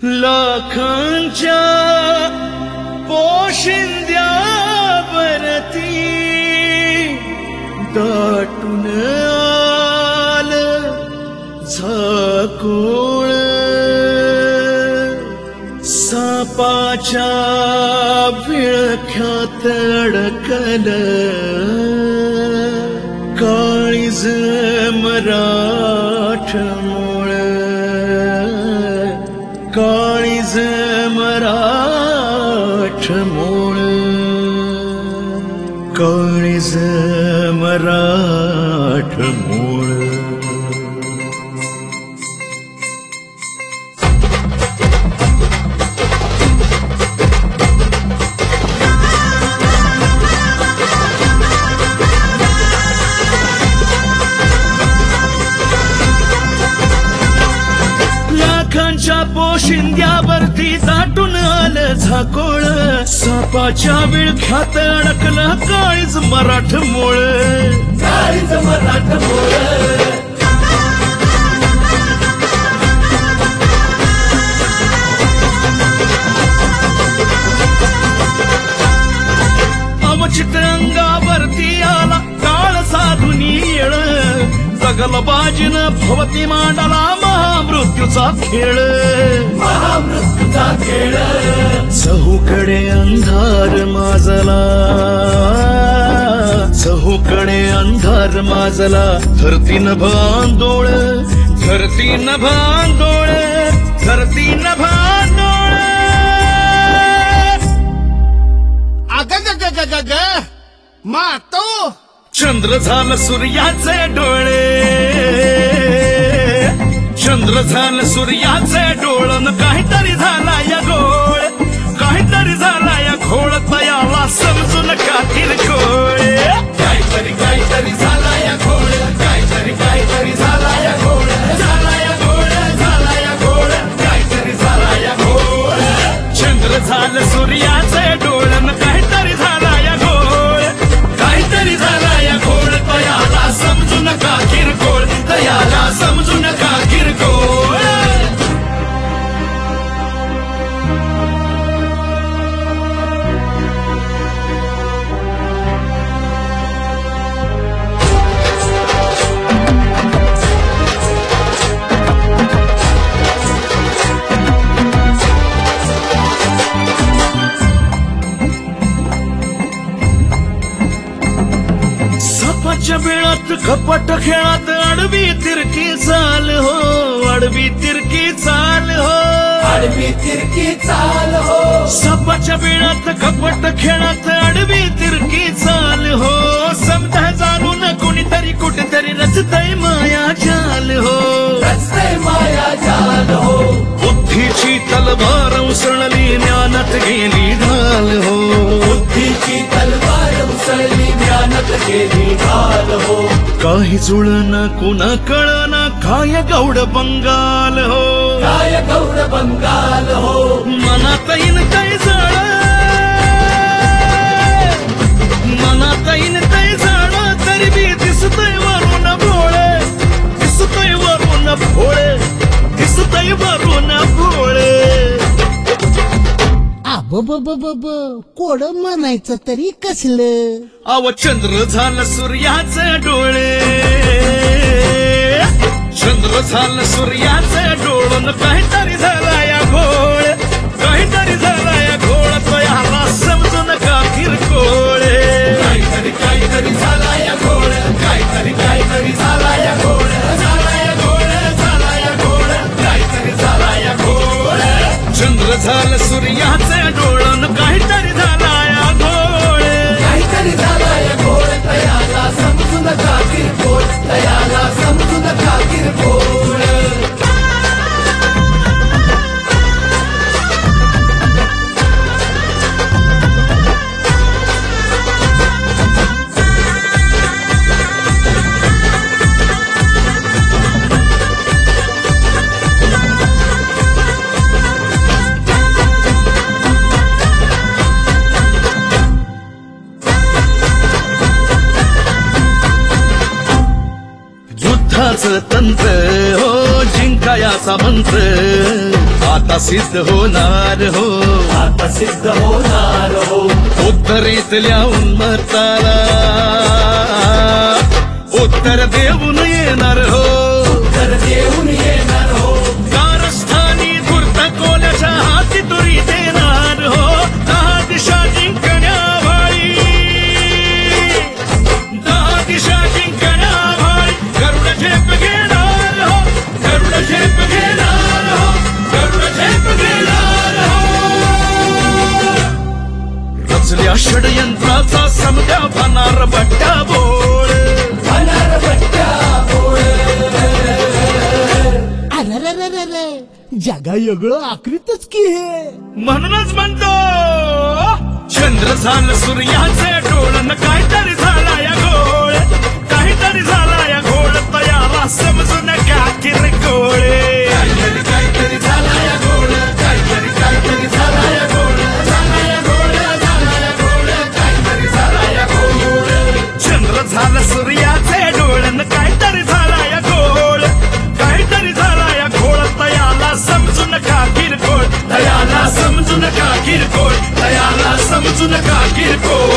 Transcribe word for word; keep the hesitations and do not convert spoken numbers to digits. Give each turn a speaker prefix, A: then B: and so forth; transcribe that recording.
A: लाखांच्या पोशिंद्यावरती दाटून आलं झाकोळ, सापाच्या विळख्यात अडकलं काळीज मराठमोळ, काळीज मराठमोळ, काळीज मराठमोळ. लाखांच्या पोशिंद्यावरती दाटून आलं झाकोळ, सापाच्या विळख्यात अडकलं काळीज मराठमोळ, काळीज मराठमोळ. अवचित अंगावरती आला काळ साधुनी येळ, जगल बाजीन भवती मांडला महामृत्यूचा खेळ, महामृत्यूचा खेळ. चहूकडे अंधार माजला, चहूकडे अंधार माजला, धरतीन भांदोळ, धरतीन भांदोळ, धरतीन भांदोळ.
B: अग ग ग ग ग मातो
A: चंद्र झालं सूर्याचे डोळे, चंद्र झालं सूर्याचे डोळन, काहीतरी झाला या घोळ, काहीतरी झाला या घोळ, तयाला समजून का किरकोळ. काहीतरी काहीतरी झाला या घोळ, काहीतरी काहीतरी झाला या घोळ, झाला या घोळ, झाला या घोळ, काहीतरी झाला या घोळ. चंद्र झालं सूर्याचे डोळन, काहीतरी झाला या घोळ, काहीतरी झाला या घोळ, तयाला समजू नका किरकोळ, तयाला समजू नका किरकोळ. सापाच्या बिळात कपट खेळात आडवी तिरकी चाल हो, आडवी तिरकी चाल हो, आडवी तिरकी चाल हो. सापाच्या बिळात कपट खेळात आडवी तिरकी चाल हो, समजा जाणून कोणीतरी कुठेतरी रचतय माया जाल हो, रचतय माया जाल हो. बुद्धीची तलवार उसळली ज्ञानात गेली ढाल हो, बुद्धीची तलवार उसळली ज्ञानात गेली ढाल हो. काही जुळना कुणा कळना काय गौड बंगाल हो, काय गौड बंगाल हो. मनात येईन काही जळ, मनात येईन काही जळ, तरी बी दिसतय वरून भोळे, दिसतय वरून भोळे, दिसतय वरून भोळे.
B: अब ब ब ब ब कोड म्हणायचं तरी कसलं.
A: अव चंद्र झालं सूर्याचे डोळे, चंद्र झालं सूर्याचे डोळन, काहीतरी झाला या घोळ, काहीतरी झाला या घोळ, तयाला समजू नका किरकोळ. काहीतरी काहीतरी झाला या घोळ, काहीतरी काहीतरी झाला या घोळ, झाला या घोळ, झाला या घोळ, काहीतरी झाला या घोळ. चंद्र झालं सूर्याचे डोळन, काहीतरी झाला या घोळ, काहीतरी झाला या घोळ, तयाला समजू नका किरकोळ, तयाला समजू नका किरकोळ. देवाचा मंत्र आता सिद्ध होणार हो,
C: आता सिद्ध होणार हो.
A: उत्तरेतल्या उन्मत्ताला उत्तर देऊन येणार हो,
C: उत्तर देऊन येणार हो.
A: कारस्थानी धूर्त कोल्याच्या हाती तुरी देणार हो. दहा दिशा जिंकण्यावाळी, दहा दिशा जिंकण्यावाळी गरुड झेप घेणार हो, गरुड झेप घेणार हो, गरुड झेप घेणार हो. रचल्या षडयंत्राचा समद्या भनार बट्ट्या बोळ,
C: भनार बट्ट्या बोळ.
B: अरे जगा वेगळं आकृतच की हे.
A: म्हणूनच म्हणतो चंद्र झालं सूर्याचे डोळण, काहीतरी झाला या घोळ, काहीतरी झाला या घोळ. तयाला समजून घ्या किरकोळे, काहीतरी काहीतरी झाला या घोळ, काहीतरी काहीतरी झाला या घोळ, झाला या घोळ, झाला या घोळ, काहीतरी झाला या घोळ. चंद्र झालं सूर्याचे डोळण, काहीतरी झाला या घोळ, काहीतरी झाला या घोळ. तयाला समजू नका किरकोळ, तयाला समजू नका किरकोळ, तयाला समजू नका किरकोळ.